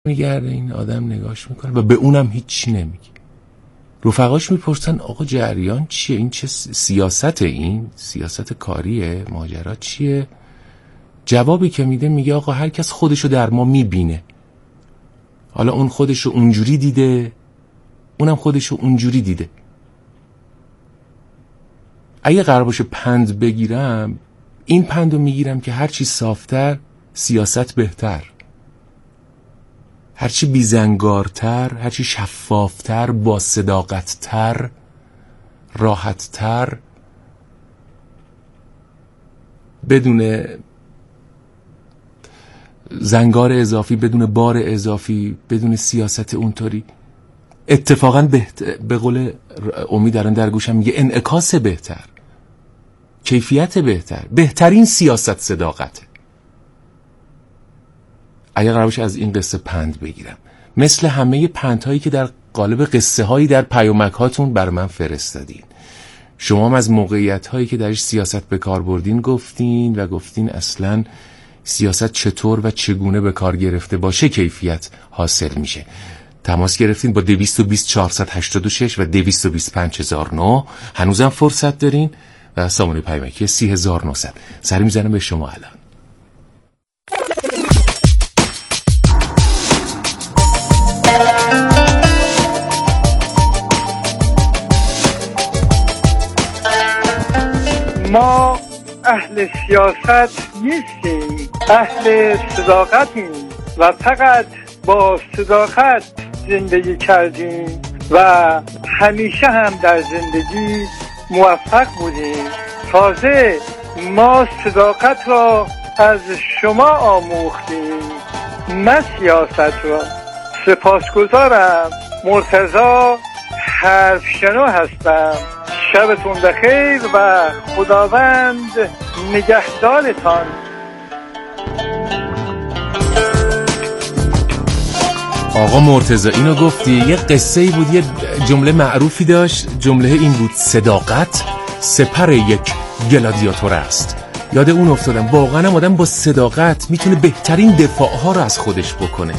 میگرده این آدم نگاش میکنه و به اونم هیچی نمیگه. رفقاش میپرسن آقا جریان چیه؟ این چه سیاسته؟ این سیاست کاریه؟ ماجرا چیه؟ جوابی که میگه آقا هر کس خودشو در ما میبینه. حالا اون خودشو اونجوری دیده، اونم خودشو اونجوری دیده. اگه قرار باشه پند بگیرم، این پندو میگیرم که هرچی صافتر سیاست بهتر، هرچی بیزنگارتر، هرچی شفافتر، با صداقتتر، راحتتر، بدون زنگار اضافی، بدون بار اضافی، بدون سیاست اونطوری. اتفاقا به قول امید دارن در گوشم میگه انعکاس بهتر، کیفیت بهتر، بهترین سیاست صداقته. اگر قرار باشه از این قصه پند بگیرم، مثل همه پندهایی که در قالب قصه هایی در پیامک هاتون بر من فرستادین، شما هم از موقعیت هایی که درش سیاست به کار بردین گفتین و گفتین اصلا سیاست چطور و چگونه به کار گرفته باشه کیفیت حاصل میشه. تماس گرفتین با 220 486 و 225 009. هنوزم فرصت دارین و سامانه پیامکی 30900. سری میزنم به شما الان. ما اهل سیاست نیستیم، اهل صداقتیم و فقط با صداقت زندگی کردیم و همیشه هم در زندگی موفق بودیم. تازه ما صداقت را از شما آموختیم، نه سیاست را. سپاسگزارم. مرتضی حرفشنو هستم. شبتون بخیر و خداوند نگهدارتان. آقا مرتضی اینو گفتی، یه قصه ای بود، یه جمله معروفی داشت، جمله این بود: صداقت سپر یک گلادیاتور است. یاد اون افتادم. واقعا هم آدم با صداقت میتونه بهترین دفاع ها رو از خودش بکنه.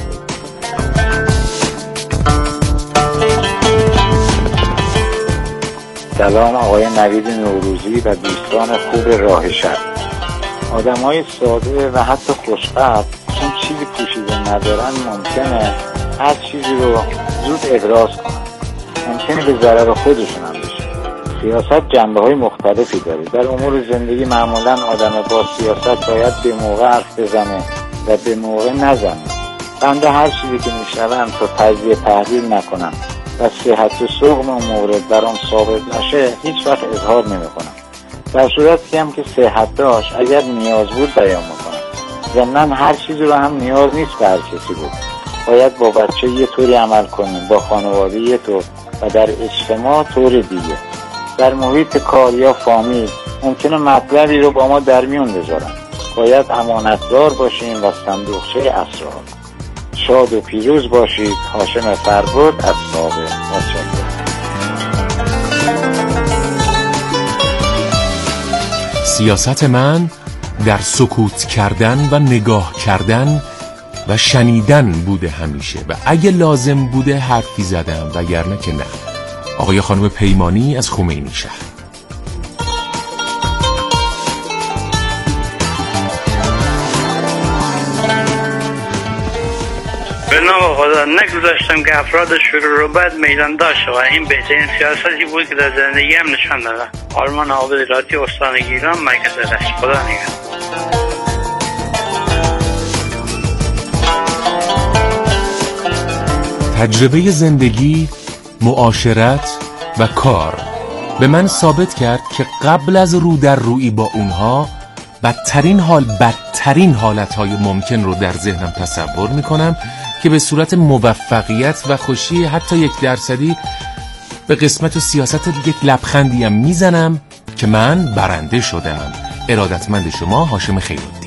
سلام آقای نوید نوروزی و دوستان خوب راه شب. آدمای ساده و حتی خوشبخت چون چیزی پوشیده ندارن ممکنه هر چیزی رو زود ابراز کنن، ممکنه به ضرر خودشون هم بشه. سیاست جنبه‌های مختلفی داره. در امور زندگی معمولا آدم با سیاست باید به موقع حرف بزنه و به موقع نزنه. بنده هر چیزی که میشنوم تا تجزیه تحلیل نکنم و صحت و سقم اون مورد برام ثابت نشه هیچ وقت اظهار نمی‌کنم. در صورتی هم که صحت داشت اگر نیاز بود بیان می‌کنم. ضمناً هر چیزی رو هم نیاز نیست به هر کسی بود. باید با بچه یه طوری عمل کنیم، با خانواده یه طور و در اجتماع طور دیگه. در محیط کار یا فامیل ممکنه مطلبی رو با ما در میون بذارن. باید امانتدار باشیم و صندوقچه اسرار. شاد و پیروز باشید. هاشم فربود از صابه. سیاست من در سکوت کردن و نگاه کردن و شنیدن بوده همیشه و اگه لازم بوده حرفی زدم وگرنه که نه. آقای خانم پیمانی از خمینی شهر. به نام خدا نگذاشتم که افراد شروع رو بد میدان داشته و این بهترین سیاستی بود که در زندگی هم نشان دادم. آرمان عابد راتی، استان گیلان، مرکز رشت. خدا نگهدار. تجربه زندگی، معاشرت و کار به من ثابت کرد که قبل از رو در رویی با اونها بدترین حالتهای ممکن رو در ذهنم تصور میکنم که به صورت موفقیت و خوشی حتی 1% به قسمت و سیاست یک لبخندیم میزنم که من برنده شدم. ارادتمند شما، هاشم خیرالدین.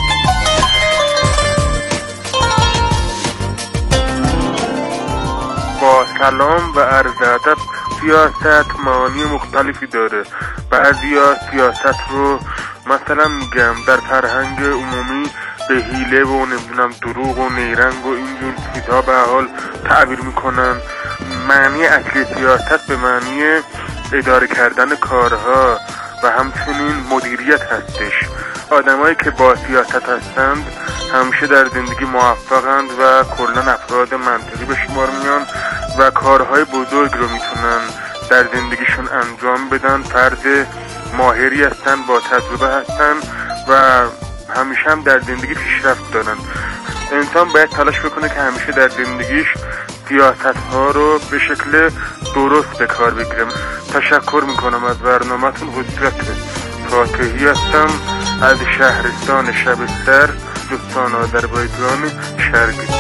با سلام و عرض ادب. سیاست معانی مختلفی داره. بعضیا سیاست رو مثلا میگم در فرهنگ عمومی به حیله و نمیدونم دروغ و نیرنگ و اینجور چیزها به حال تعبیر میکنن. معنی اصلی سیاست به معنی اداره کردن کارها و همچنین مدیریت هستش. آدمایی که با سیاست هستند همیشه در زندگی موفقند و کلا افراد منطقی به شمار میان و کارهای بزرگ رو میتونن در زندگیشون انجام بدن. فرد ماهری هستن، با تجربه هستن و همیشه هم در زندگی پیشرفت دارن. انسان باید تلاش بکنه که همیشه در زندگیش سیاست ها رو به شکل درست به کار بگیرم. تشکر میکنم از برنامه‌تون. حضرت فاتحی هستم از شهرستان شبستر، استان آذربایجان شرقی.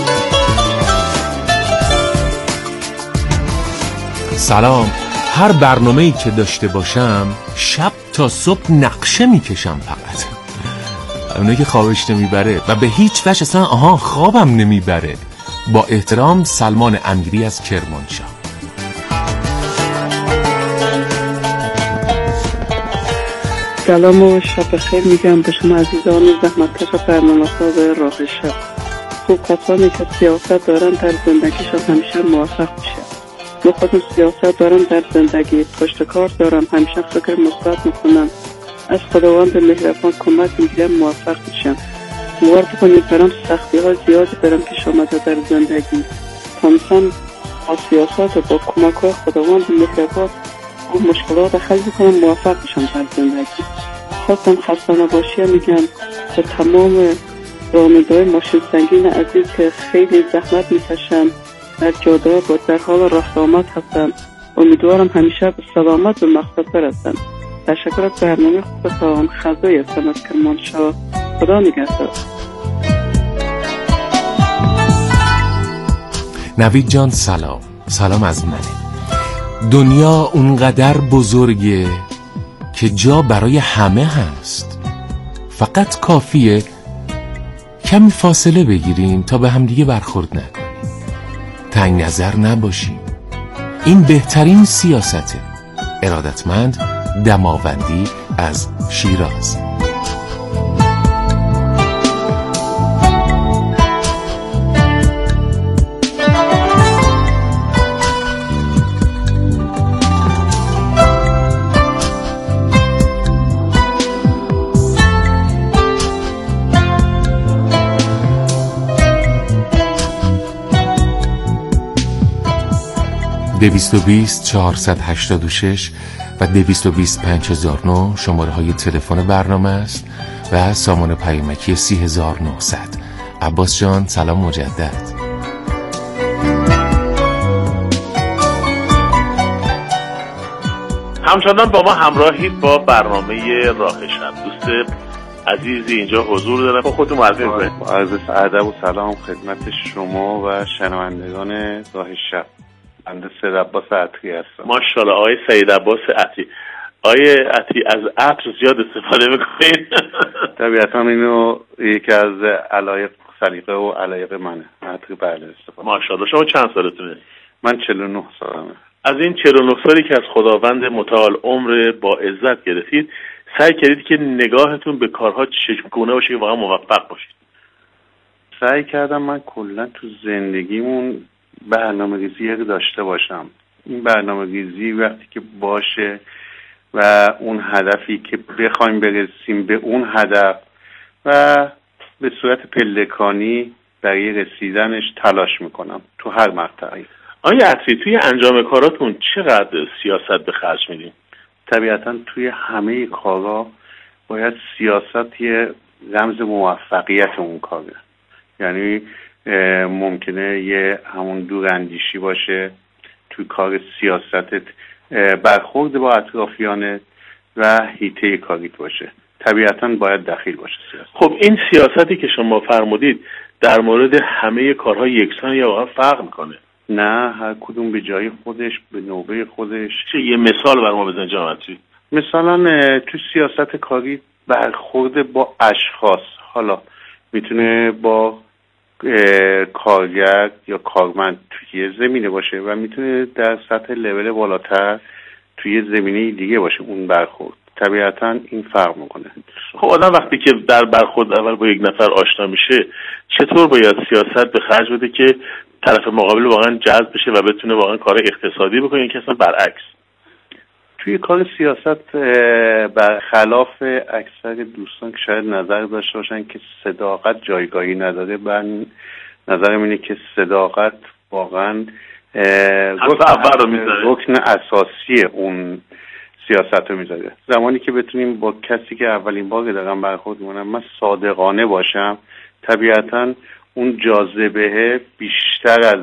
سلام. هر برنامه‌ای که داشته باشم شب تا صبح نقشه میکشم فقط. اونه که خوابش نمیبره و به هیچ وجه اصلا خوابم نمیبره. با احترام، سلمان امیری از کرمانشاه. سلام و شب بخیر میگم به شما عزیزان زحمتکش برنامه‌ساز راه شب. خوب کسانی که سیاست دارن در زندگیشون همیشه موفق میشه. من خودم سیاست دارم در زندگی، پشت کار دارم، همیشه فکر مثبت میکنم، از خداوند مهربان کمک میگیرم، موفق میشم. باور بکنید برام سختی ها زیادی برام پیش آمده در زندگی، تا مثلا با سیاست و با کمک های خداوند مهربان اون مشکلات حل میکنم، موفق میشم در زندگی. خواستم خسته نباشی میگم به تمام راننده‌های ماشین سنگین عزیز که خیلی زحمت میکشن در جاده با در حال رفت آمد هستن. امیدوارم همیشه به سلامت و مقصد برسن. تشکر از برنامه خوبتان. خزای هستم از کرمانشاه. خدا نگهدار. نوید جان سلام. سلام از منه. دنیا اونقدر بزرگه که جا برای همه هست. فقط کافیه کمی فاصله بگیریم تا به همدیگه برخورد نکنیم، تنگ نظر نباشیم. این بهترین سیاسته. ارادتمند دماوندی از شیراز. 220 486 و 220 5009 شماره های تلفن برنامه است و سامان پیامکی 30900. عباس جان سلام مجدد. همچنان با ما همراهید با برنامه راه شب. دوست عزیزی اینجا حضور داره، خودتون معرفی کنید. عرض ادب و سلام خدمت شما و شنوندگان راه شب. بنده سید عباس عطری هستم. ماشاءالله آقای سید عباس عطری. آقای عطری از عطر زیاد استفاده میکنید. طبیعتا اینو یکی از علایق سلیقه و علایق منه. عطری بله استفاده. ماشاءالله. شما چند سالتونه؟ من 49 سالمه. از این 49 سالی که از خداوند متعال عمر با عزت گرفتید، سعی کردید که نگاهتون به کارها چگونه باشه که واقعا موفق باشید؟ سعی کردم من کلا تو زندگیمون برنامه‌ریزی داشته باشم. این برنامه‌ریزی وقتی که باشه و اون هدفی که بخوایم برسیم به اون هدف و به صورت پلکانی برای رسیدنش تلاش میکنم تو هر مقطعی. آیا عطری توی انجام کاراتون چقدر سیاست به خرج میدین؟ طبیعتا توی همه کارا باید سیاست یه رمز موفقیت اون کاره. یعنی ممکنه یه همون دوراندیشی باشه توی کار سیاستت، برخورد با اطرافیانت و حیطه کاریت باشه. طبیعتا باید دخیل باشه سیاست. خب این سیاستی که شما فرمودید در مورد همه کارها یکسان یا واقعا فرق میکنه؟ نه، هر کدوم به جای خودش به نوبه خودش. چه یه مثال بر ما بزنید جناب عطری؟ مثلا تو سیاست کاری برخورد با اشخاص، حالا میتونه با کارگر یا کارمند توی زمینه باشه و میتونه در سطح لول بالاتر توی زمینه دیگه باشه اون برخورد. طبیعتا این فرق میکنه. خب آدم وقتی که در برخورد اول با یک نفر آشنا میشه چطور باید سیاست به خرج بده که طرف مقابل واقعا جذب بشه و بتونه واقعا کار اقتصادی بکنه، که اصلا برعکس؟ توی کار سیاست برخلاف اکثر دوستان که شاید نظر داشته باشن که صداقت جایگاهی نداره، من نظرم اینه که صداقت واقعا رکن اساسی اون سیاست رو میذاره. زمانی که بتونیم با کسی که اولین بار دارم برخورد میکنم من صادقانه باشم، طبیعتا اون جاذبه بیشتر از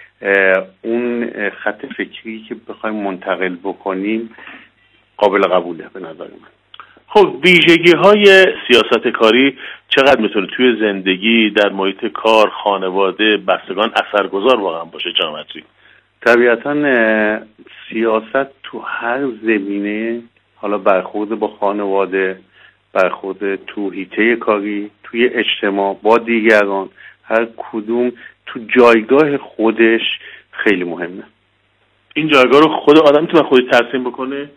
اون خط فکری که بخوایم منتقل بکنیم قابل قبوله به نظر من. خب ویژگی های سیاست کاری چقدر میتونه توی زندگی، در محیط کار، خانواده، بستگان اثرگذار واقعا باشه جامعه؟ طبیعتا سیاست تو هر زمینه، حالا برخورد با خانواده، برخورد تو حیطه کاری، توی اجتماع با دیگران، هر کدوم تو جایگاه خودش خیلی مهمه. این جایگاه رو خود آدم میتونه خودش ترسیم بکنه؟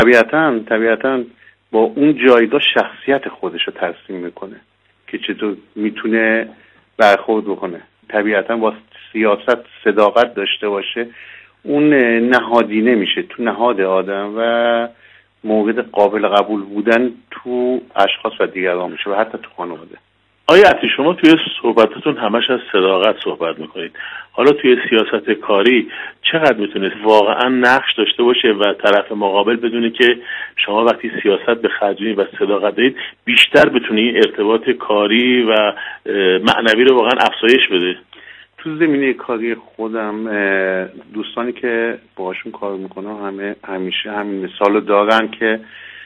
طبیعتا با اون جایگاه شخصیت خودش رو ترسیم میکنه که چطور میتونه برخورد بکنه. طبیعتا با سیاست صداقت داشته باشه، اون نهادی نمیشه تو نهاد آدم و مورد قابل قبول بودن تو اشخاص و دیگران میشه و حتی تو خانواده. آیا عطیه شما توی صحبتتون همش از صداقت صحبت میکنید، حالا توی سیاست کاری چقدر میتونه واقعا نقش داشته باشه و طرف مقابل بدونه که شما وقتی سیاست به خرج میدید و صداقت دارید بیشتر بتونه این ارتباط کاری و معنوی رو واقعا افزایش بده؟ تو زمینه کاری خودم دوستانی که باهاشون کار میکنم همیشه همین مثالو دارن که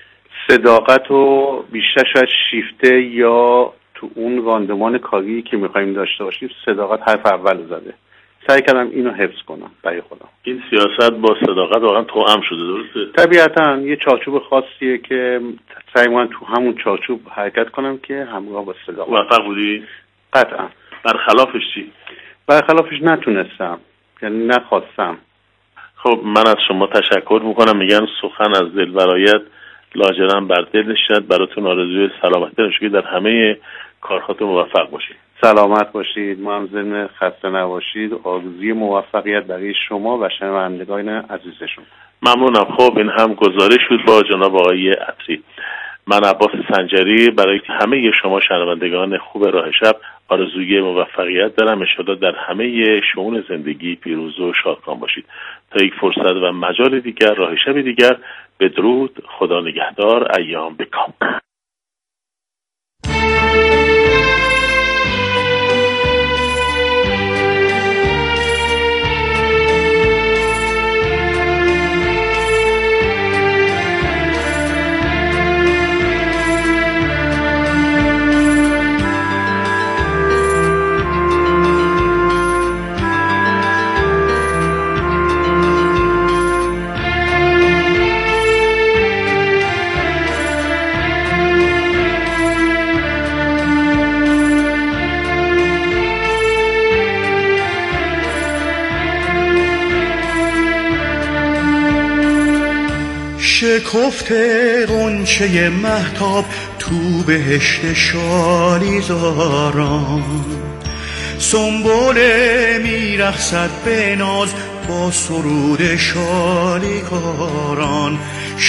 صداقت رو بیشتر شاید شیفته یا تو اون راندمان کاری که میخوایم داشته باشیم صداقت حرف اول زده. سعی کردم اینو حفظ کنم برای خودم. این سیاست با صداقت واقعا توأم شده، درسته؟ طبیعتا یه چارچوب خاصیه که سعی می‌کنم تو همون چارچوب حرکت کنم که همراه با صداقت. موفق بودی؟ قطعا. برخلافش چی؟ برخلافش نتونستم، یعنی نخواستم. خب من از شما تشکر میکنم. میگن سخن از دل برآید لاجرم بر دل نشیند. براتون آرزوی سلامتی دارم که در همه کارهاتون موفق باشید. سلامت باشید، معمزن خسته نباشید. آرزوی موفقیت برای شما و شنوندگان عزیزشون. ممنونم. خب این هم گزارش شد با جناب آقای عطری. من عباس سنجری برای همه شما شنوندگان خوب راه شب آرزوی موفقیت دارم. انشاءالله در همه شئون زندگی پیروز و شادکام باشید. تا یک فرصت و مجال دیگر، راه شب دیگر، بدرود، خدا نگهدار، ایام بکام. شکفته غنچه مهتاب تو بهشت شالیزاران، سنبل میرقصد به ناز با سرود شالیکاران.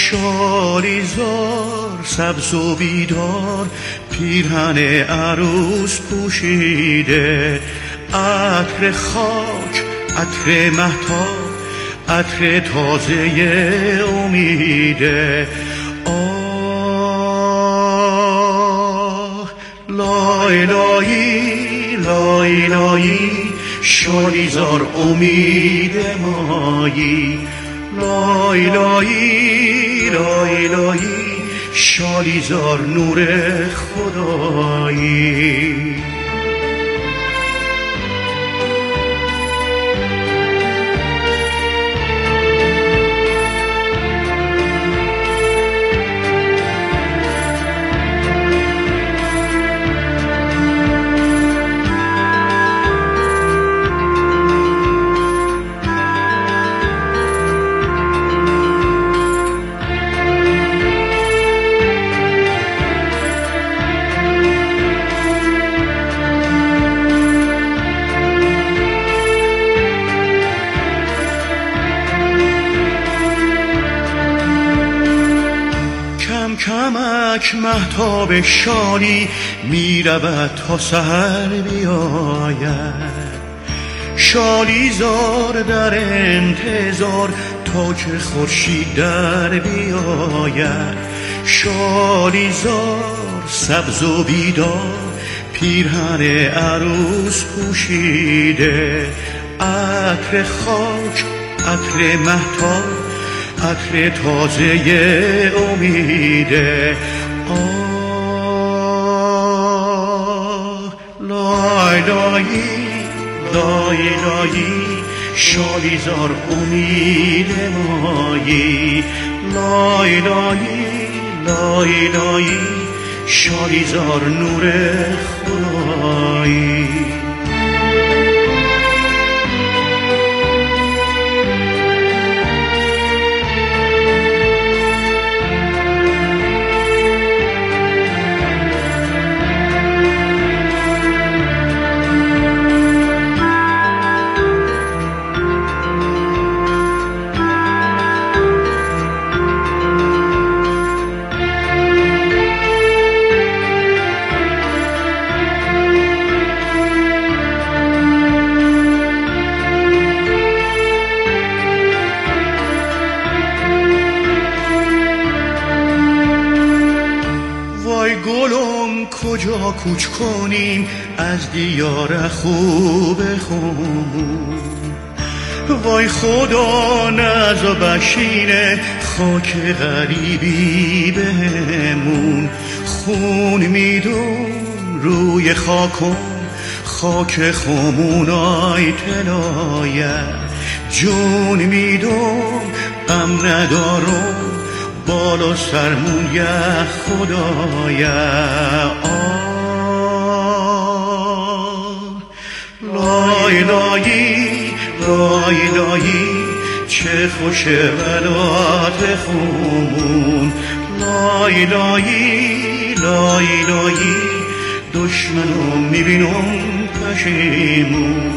شالیزار سبز و بیدار پیرهن عروس پوشیده، عطر خاک، عطر مهتاب، عطر تازه امیده. آه لای لایی لای لایی، شالیزار امید مایی. لای لایی لای لایی، شالیزار نور خدایی. چشم مهتاب شادی می رود تا سحر بیاید، شالی زار در انتظار تا که خورشید در بیاید. شالی زار سبز و بیدار پیرهن عروس پوشیده، عطر خاک عطر مهتاب عطر تازه امیده. آه لای لایی لای لایی شالی زار امید مایی، لای لایی لای لایی شالی زار نور خدایی. کجا کوچ کنیم از دیار خوب خون، وای خدا نزا بشینه خاک غریبی بهمون. خون میدون روی خاکم خاک خمونای تلایه، جون میدون غم ندارم بالا سرمون یه خدایه. لای لایی لای لایی چه خوش ولات خمون، لای لایی لای لایی دشمنو میبینم پشیمون.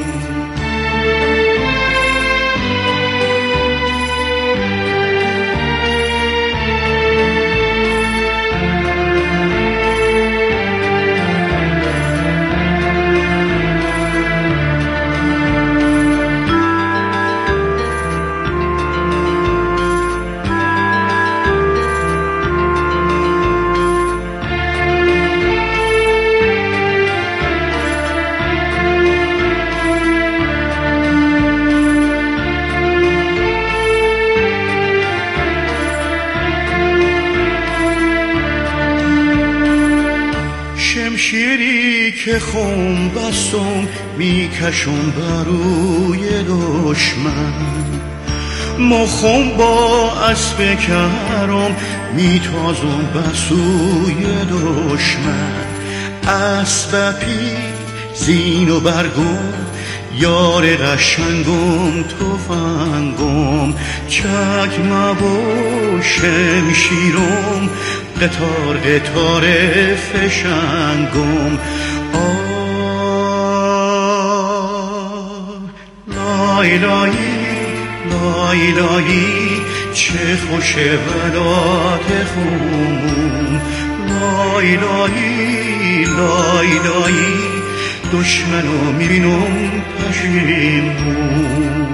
شمشیری که خون بستم میکشم بروی دشمن، مخم با اسب کرم میتازم بسوی دشمن. اسب پی زین و برگم یار قشنگم تفنگم، چکمه و شمشیرم قطار قطار فشنگم. لای لایی لای لایی چه خوش ولات خون، لای لایی لای لایی دشمنو میبینم پشیمون.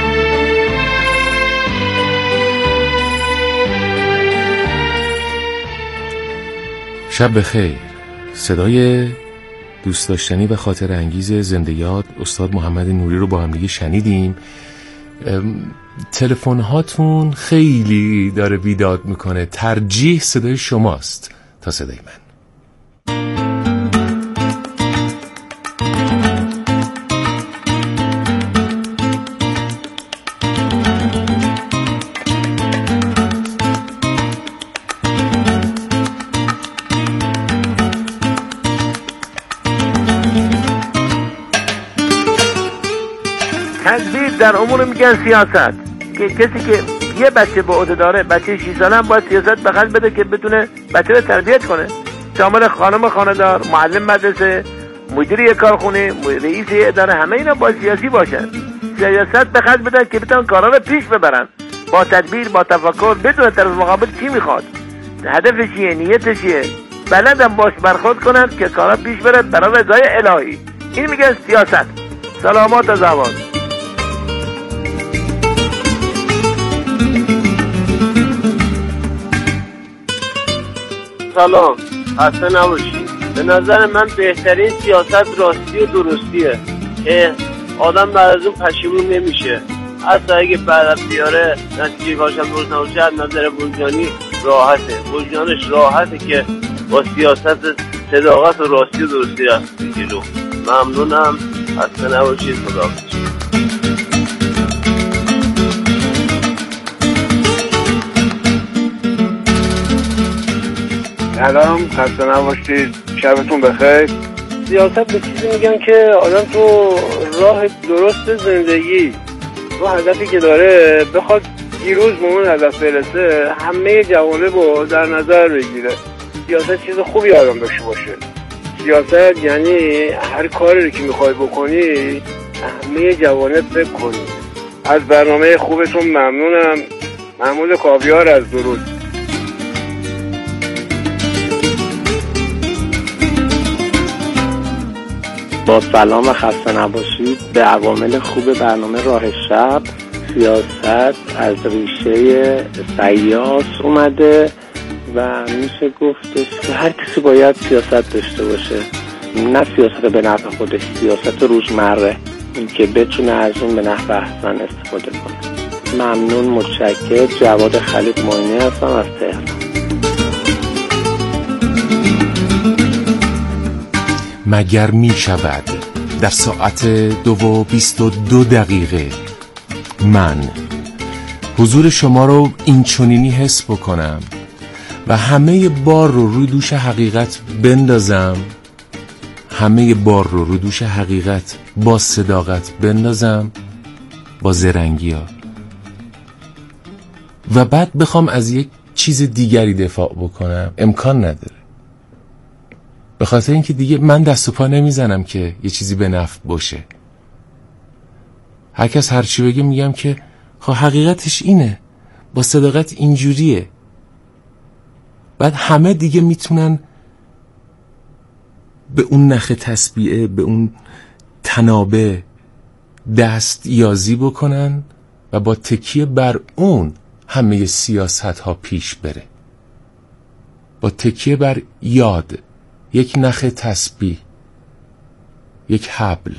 شب بخیر. صدای دوست داشتنی و خاطر انگیز زنده یاد استاد محمد نوری رو با هم دیگه شنیدیم. تلفن هاتون خیلی داره بیداد میکنه، ترجیح صدای شماست تا صدای من. تدبیر در امور میگن سیاست، که کسی که یه بچه با عهده داره، بچه 6 ساله هم باید سیاست به خرج بده که بتونه بچه رو تربیت کنه، شامل خانم خانه‌دار، معلم مدرسه، مدیر یک کارخونه، رئیس اداره، همه اینا باید سیاسی باشن. سیاست به خرج بدن که بتونن کارا رو پیش ببرن با تدبیر، با تفکر، بدون طرف مقابل چی میخواد، هدف چیه، نیت چیه، بلدم باش برخورد کنن که کارا پیش بره برای رضای الهی. این میگن سیاست. سلامات و زمان. سلام، خسته نباشید. به نظر من بهترین سیاست راستی و درستیه که آدم بعد از اون پشیمون نمیشه. حتی اگه بعد بیاره نتیجه کارش هم درست نباشه، از نظر وجدانی راحته، وجدانش راحته که با سیاست صداقت و راستی و درستی رفت جلو. ممنونم، خسته نباشید، خداحافظ. سلام، خسته نباشید، شبتون بخیر. سیاست به چیزی میگن که آدم تو راه درست زندگی و هدفی که داره بخواد دیروز به اون هدف برسه، همه جوانب رو در نظر بگیره. سیاست چیز خوبی آدم داشته باشه. سیاست یعنی هر کاری که میخوای بکنی همه جوانب فکر کنی. از برنامه خوبتون ممنونم. محمود کاویار از درود. با سلام، خسته نباشید. به عوامل خوب برنامه راه شب، سیاست از ریشه سیاس اومده و میشه گفتش که هر کسی باید سیاست داشته باشه، نه سیاست به نفع خودش، سیاست روزمره، این که بتونه از اون به نفع احسن استفاده کنه. ممنون، متشکر. جواد خلیق معینی هستم از تهران. مگر می شود در ساعت 2:22 من حضور شما رو این چنینی حس بکنم و همه بار رو روی دوش حقیقت بندازم، همه بار رو روی دوش حقیقت با صداقت بندازم، با زرنگی ها، و بعد بخوام از یک چیز دیگری دفاع بکنم؟ امکان نداره. به خاطر اینکه دیگه من دست و پا نمیزنم که یه چیزی به نفع باشه. هر کس هر چی بگه میگم که خب حقیقتش اینه، با صداقت اینجوریه. بعد همه دیگه میتونن به اون نخ تسبیعه، به اون تنابه دست یازی بکنن و با تکیه بر اون همه سیاست ها پیش بره. با تکیه بر یاد، یک نخ تسبیح، یک حبل.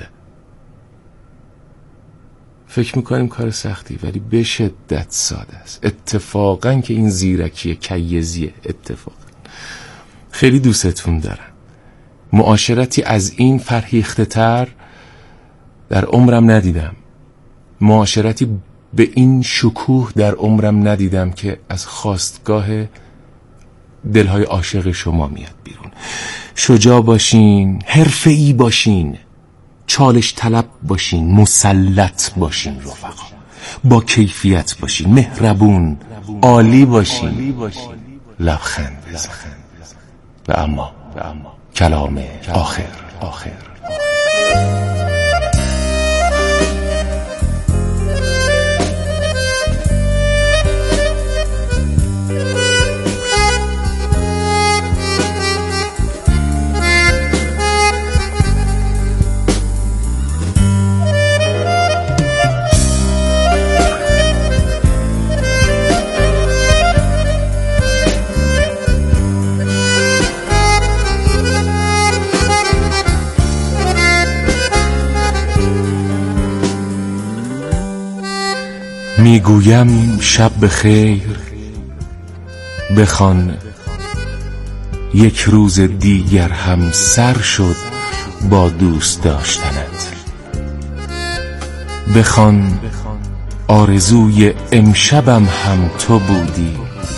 فکر میکنیم کار سختی، ولی به شدت ساده است. اتفاقا که این زیرکی کیزیه. اتفاقا خیلی دوستتون دارم. معاشرتی از این فرهیخته تر در عمرم ندیدم. معاشرتی به این شکوه در عمرم ندیدم که از خواستگاه دلهای عاشق شما میاد بیرون. شجاع باشین، حرفه‌ای باشین، چالش طلب باشین، مسلط باشین رفقا، با کیفیت باشین، مهربون، عالی باشین، لبخند بزن. و اما کلام آخر. میگویم شب بخیر، بخوان یک روز دیگر هم سر شد با دوست داشتنت. بخوان آرزوی امشبم هم تو بودی.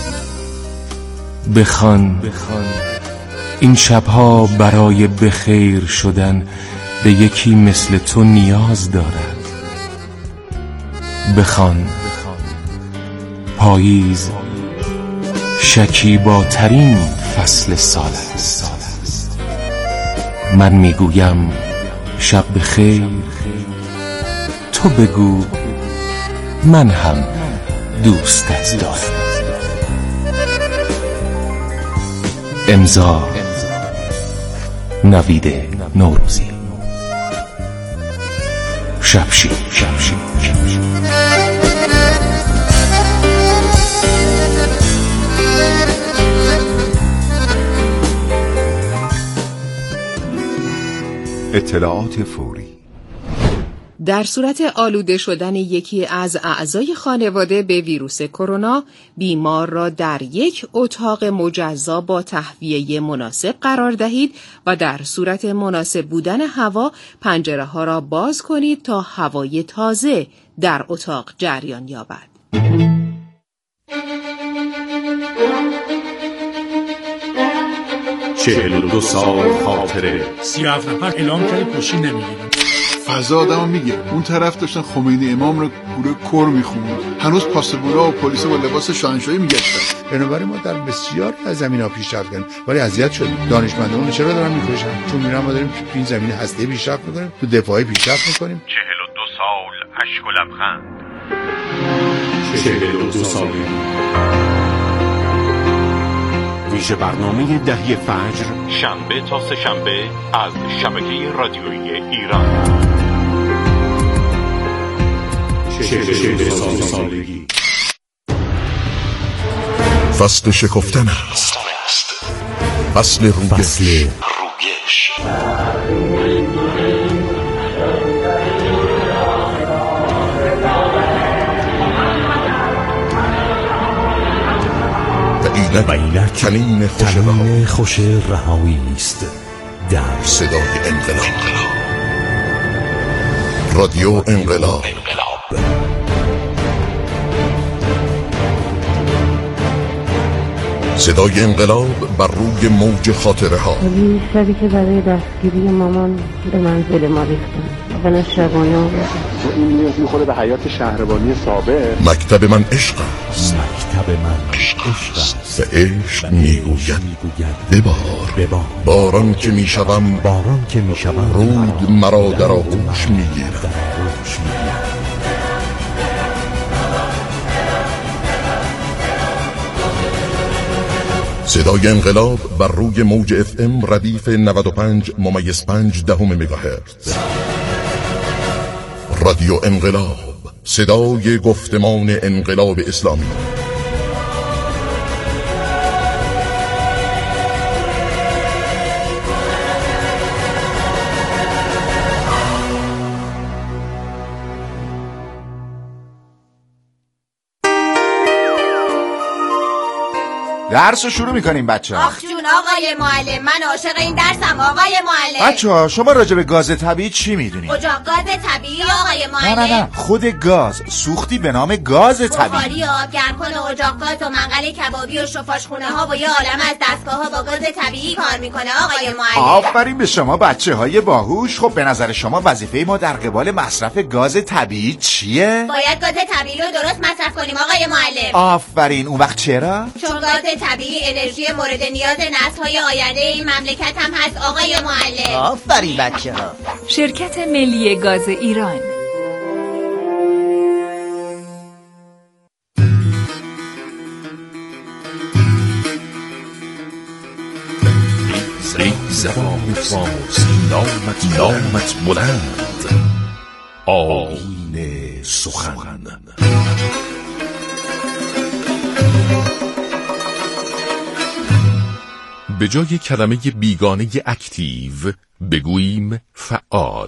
بخوان این شبها برای بخیر شدن به یکی مثل تو نیاز دارد. بخوان پاییز شکیباترین فصل سال است. من میگویم شب بخیر، تو بگو من هم دوستت دارم. امضا نوید نوروزی. شبشیر. اطلاعات فوری. در صورت آلوده شدن یکی از اعضای خانواده به ویروس کرونا، بیمار را در یک اتاق مجزا با تهویه مناسب قرار دهید و در صورت مناسب بودن هوا پنجره‌ها را باز کنید تا هوای تازه در اتاق جریان یابد. 42 سال خاطره. 37 نفر اعلام کرده کشی نمیگیریم. فضا آدمو میگه. اون طرف داشتن خمینی امام رو گوره کر میخوند. هنوز پاسبورا و پلیس با لباس شاهنشاهی میگشتن. بنابراین ما در بسیار از زمینه‌ها پیشرفت کردیم ولی اذیت شدیم. دانشمندان چرا دارن میکشن؟ چون میرن ما داریم تو این زمینه هسته پیشرفت میکنیم، تو دفاعی پیشرفت میکنیم. 42 سال اشک و لبخند. 42 سال. ویژه برنامه دهی فجر شنبه تا سه شنبه از شبکه رادیویی ایران. 42 سالگی. فصل شکفتن است. فصل رویش. و اینک تنین خوش رهایی است در صدای انقلاب. رادیو انقلاب. صدای انقلاب بر روی موج خاطره ها. شبی که برای دستگیری مامان به منزل ما ریختن و نه شبانه آمدن. این نیاز میخوره به حیات شهربانی سابق. مکتب من عشق است. مکتب من عشق است. و عشق میگوید ببار. باران که میشوم رود مرا در آغوش میگیرد. صدای انقلاب بر روی موج FM ردیف 95.5 مگاهرتز. رادیو انقلاب، صدای گفتمان انقلاب اسلامی. درس رو شروع میکنیم بچه ها. آخ جون آقای معلم، من عاشق این درسم آقای معلم. بچه ها شما راجع به گاز طبیعی چی میدونید؟ اجاق گاز طبیعی آقای معلم؟ نه خود گاز، سوختی به نام گاز طبیعی. بخاری آب گرمکن و اجاق گاز و منقل کبابی و شفاشخونه ها و یه عالم از دستگاه ها با گاز طبیعی کار میکنه آقای معلم. آفرین به شما بچه های باهوش. خب به نظر شما وظیفه ما در قبال مصرف گاز طبیعی چیه؟ باید گاز طبیعی رو درست مصرف کنیم آقای معلم. آفرین. اون وقت چرا؟ چون گاز طبیعی انرژی مورد نیاز نسل‌های آینده این مملکت هم هست آقای معلم. آفرین بچه‌ها. شرکت ملی گاز ایران. زبان فارسی نامت بلند، آیین سخن. به جای کلمه بیگانه اکتیو بگوییم فعال.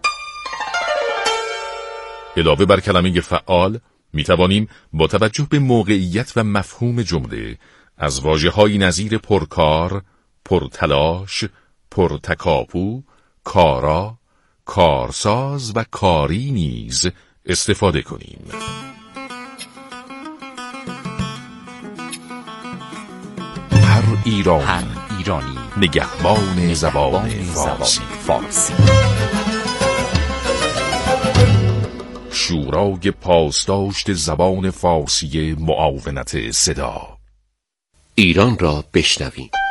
علاوه بر کلمه فعال می توانیم با توجه به موقعیت و مفهوم جمله از واژه‌هایی نظیر پرکار، پرتلاش، پرتکاپو، کارا، کارساز و کاری نیز استفاده کنیم. هر ایرانی نگهبان زبان فارسی. شورای پاسداشت زبان فارسی معاونت صدا. ایران را بشنویم.